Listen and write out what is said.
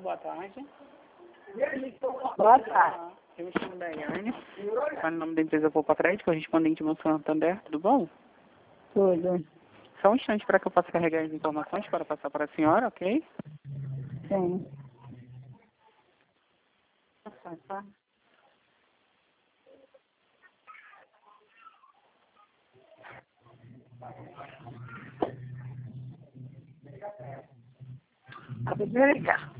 boa tarde. Boa tarde. Eu me chamo Daiane, falo em nome da empresa Poupa Crédito, correspondente ao Santander, tudo bom? Tudo. Só um instante para que eu possa carregar as informações para passar para a senhora, ok? Sim. A primeira